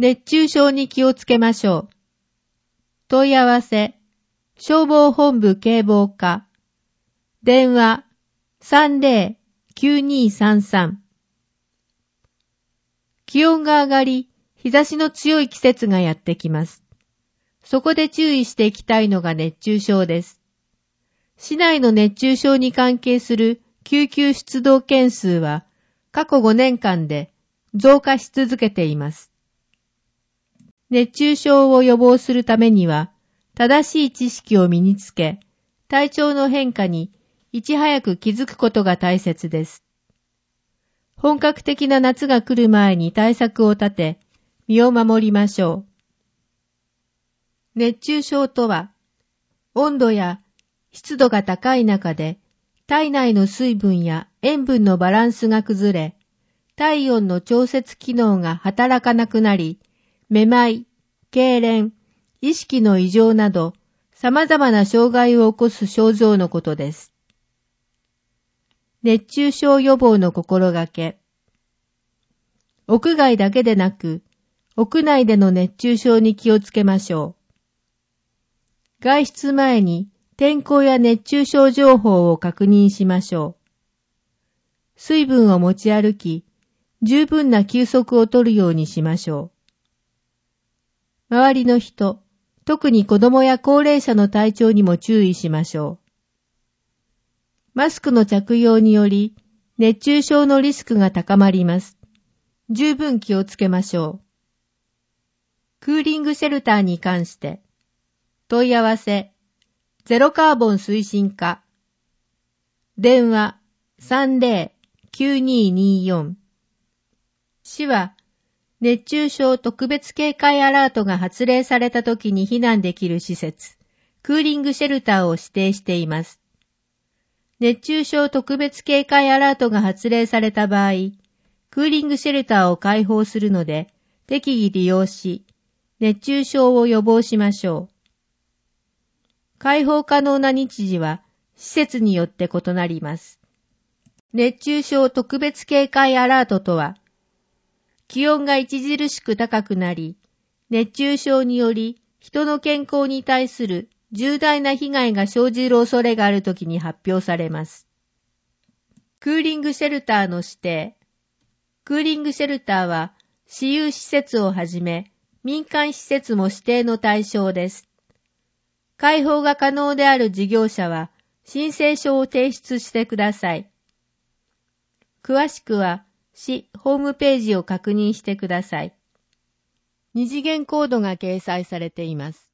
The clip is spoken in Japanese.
熱中症に気をつけましょう。問い合わせ、消防本部警防課。電話、30-9233。気温が上がり、日差しの強い季節がやってきます。そこで注意していきたいのが熱中症です。市内の熱中症に関係する救急出動件数は過去5年間で増加し続けています。熱中症を予防するためには正しい知識を身につけ、体調の変化にいち早く気づくことが大切です。本格的な夏が来る前に対策を立て、身を守りましょう。熱中症とは、温度や湿度が高い中で、体内の水分や塩分のバランスが崩れ、体温の調節機能が働かなくなり、めまい、痙攣、意識の異常など、様々な障害を起こす症状のことです。熱中症予防の心がけ。屋外だけでなく、屋内での熱中症に気をつけましょう。外出前に天候や熱中症情報を確認しましょう。水分を持ち歩き、十分な休息をとるようにしましょう。周りの人、特に子供や高齢者の体調にも注意しましょう。マスクの着用により、熱中症のリスクが高まります。十分気をつけましょう。クーリングシェルターに関して、問い合わせ、ゼロカーボン推進課。電話、30-9224。市は、熱中症特別警戒アラートが発令されたときに避難できる施設、クーリングシェルターを指定しています。熱中症特別警戒アラートが発令された場合、クーリングシェルターを開放するので、適宜利用し、熱中症を予防しましょう。開放可能な日時は、施設によって異なります。熱中症特別警戒アラートとは、気温が著しく高くなり、熱中症により人の健康に対する重大な被害が生じる恐れがあるときに発表されます。クーリングシェルターの指定。クーリングシェルターは私有施設をはじめ民間施設も指定の対象です。開放が可能である事業者は申請書を提出してください。詳しくは市ホームページを確認してください。二次元コードが掲載されています。